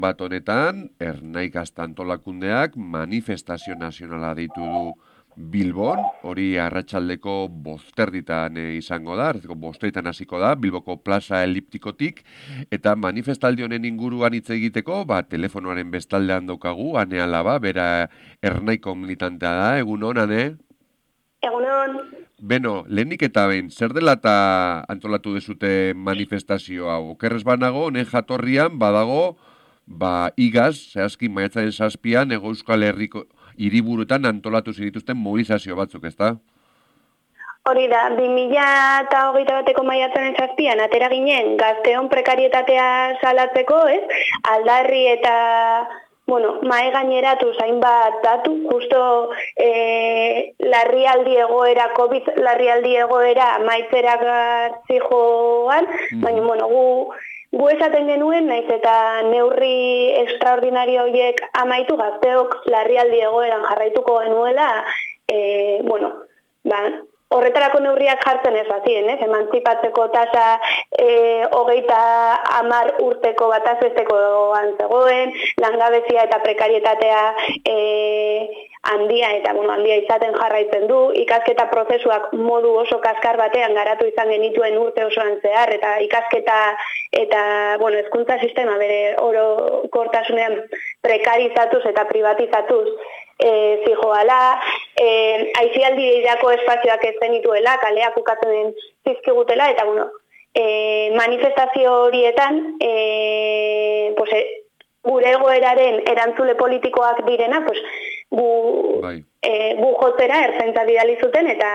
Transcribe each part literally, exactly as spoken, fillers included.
Bat honetan, Ernai Gazta antolakundeak manifestazio nazionala deitu du Bilbon, hori arratsaldeko bozterditan eh, izango da, arratsaldeko bozterditan hasiko da, Bilboko plaza eliptikotik, eta manifestaldi honen inguruan hitz egiteko, ba, telefonoaren bestaldean daukagu, Ane Alaba, bera Ernaiko militantea da, egun hon, Ane? Egunon. Beno, lehenik eta behin, zer dela eta antolatu dezute manifestazio hau? Okerrez banago, honen jatorrian, badago, ba, igaz, zehazki maiatzaren zazpian, Hego Euskal Herriko hiriburuetan antolatu zituzten mobilizazio batzuk, ezta? Hori da, bi mila hogeita bateko maiatzaren zazpian, atera ginen, gazteon prekarietatea salatzeko, ez? Aldarri eta, bueno, mae gaineratu zainbat datu, justo eh, larrialdi egoera, COVID larrialdi egoera maitzera gartzi joan, mm. baina, bueno, gu... Gu esaten genuen, naiz eta neurri extraordinario horiek amaitu gazteok larrialdi egoeran jarraituko genuela, e, bueno, ba, horretarako neurriak jartzen ez bazien, ez? Emantzipatzeko tasa e, hogeita hamar urteko batazbestekoan zegoen, langabezia eta prekarietatea e, handia eta bueno, handia izaten jarraitzen du, ikasketa prozesuak modu oso kaskar batean garatu izan genituen urte osoan zehar, eta ikasketa eta bueno, hezkuntza sistema bere orokortasunean prekarizatuz eta privatizatuz e, zijoala, e, aisialdirako espazioak ez zenituela, kaleak ukatzen zizkigutela, eta bueno, e, manifestazio horietan e, pues, e, gure egoeraren erantzule politikoak direna, pues, gu, bai. e, gu jotzera ertzaintza bidali zuten eta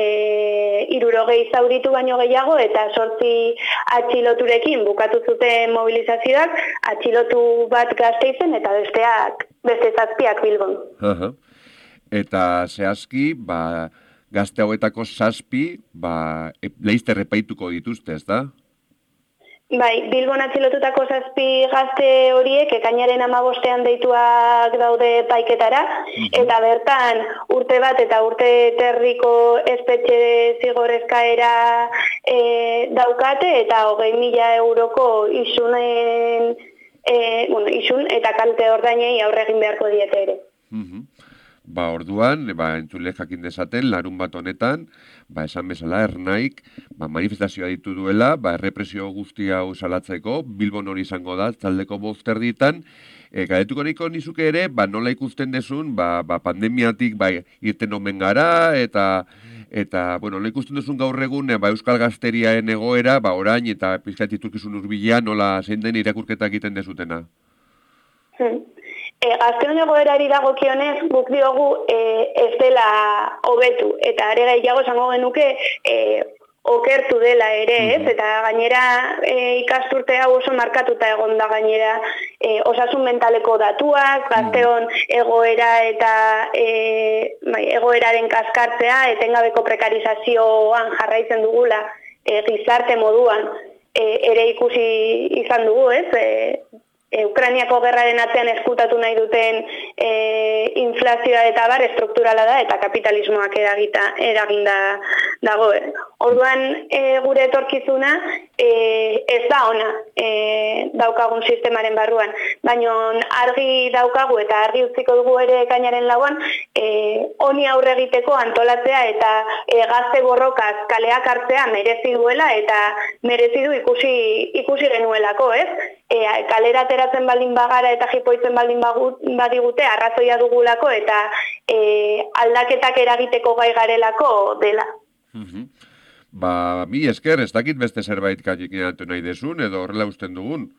e, hirurogei zauritu baino gehiago eta sortzi atxiloturekin bukatu zuten mobilizazioak, atxilotu bat Gasteizen eta besteak beste zazpiak Bilbon. Aha. Eta zehazki, ba, gazte hauetako zazpi, ba, e, leizter epaituko dituzte, ez da? Bai, Bilbon atxilotutako zazpi gazte horiek ekainaren hamabostean deituak daude paiketara, mm-hmm. eta bertan urte bat eta urte terriko espetxe zigorrezkaera e, daukate eta hogei mila euroko isunen, e, bueno, isun eta kalte ordainei aurre egin beharko diete ere. Mm-hmm. Ba, orduan, ba, entzule jakin dezaten, larun bat honetan, ba, esan bezala, Ernaik, ba, manifestazioa ditu duela, ba, errepresio guzti hau salatzeko, Bilbon hori izango da, taldeko bozterditan, e, garetuko nahiko nizuke ere, ba, nola ikusten dezun, ba, ba, pandemiatik, ba, irten omen gara, eta, eta, bueno, nola ikusten duzun gaur egun, ba, Euskal Gazteriaen egoera, ba, orain, eta pizkat iturkizun urbilean, nola zein den irakurketa egiten dezutena. Hmm. E, Gazteon egoerari dagokionez guk diogu e, ez dela hobetu eta are gehiago esango genuke e, okertu dela ere, ez? Eta gainera e, ikasturte hau oso markatuta egon da gainera e, osasun mentaleko datuak, Gazteon egoera eta e, bai, egoeraren kaskartzea, etengabeko prekarizazioan jarraitzen dugula e, gizarte moduan e, ere ikusi izan dugu, ez? E, E, Ukrainiako gerraren atzean eskutatu nahi duten e, inflazioa eta bar estrukturala da eta kapitalismoak eragita, eraginda dago. Orduan e, gure etorkizuna e, ez da ona e, daukagun sistemaren barruan, baina argi daukagu eta argi utziko dugu ere ekainaren lauan e, honi aurre egiteko antolatzea eta e, gazte borrokaz kaleak hartzea merezi duela eta merezi du ikusi, ikusi genuelako, ez? E, kalera ateratzen baldin bagara eta jipoitzen baldin badigute arrazoia dugulako eta e, aldaketak eragiteko gai garelako dela. Mm-hmm. Ba, mi esker, ez dakit beste zerbait gaineatu nahi desun edo horrela usten dugun?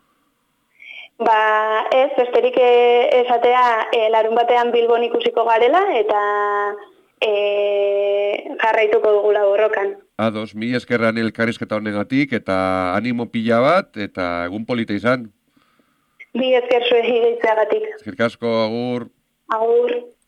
Ba, ez, besterik esatea e, larun batean Bilbon ikusiko garela eta e, jarraituko dugula borrokan. Ados, mi eskerran elkarrizketa honegatik eta animo pila bat eta egun polita izan. Mi esker zuei deitzeagatik. Eskerrik asko, agur. Agur.